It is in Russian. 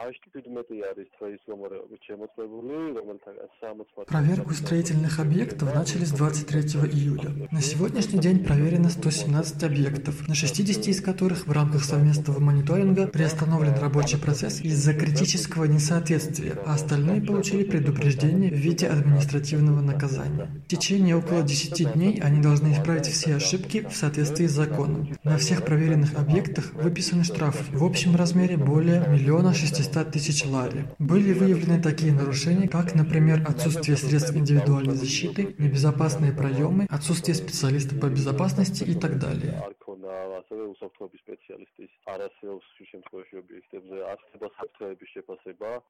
Проверку строительных объектов начали с 23 июля. На сегодняшний день проверено 117 объектов, на 60 из которых в рамках совместного мониторинга приостановлен рабочий процесс из-за критического несоответствия, а остальные получили предупреждение в виде административного наказания. В течение около 10 дней они должны исправить все ошибки в соответствии с законом. На всех проверенных объектах выписаны штрафы в общем размере более 1 600 000 лари. Были выявлены такие нарушения, как, например, отсутствие средств индивидуальной защиты, небезопасные проемы, отсутствие специалиста по безопасности и так далее.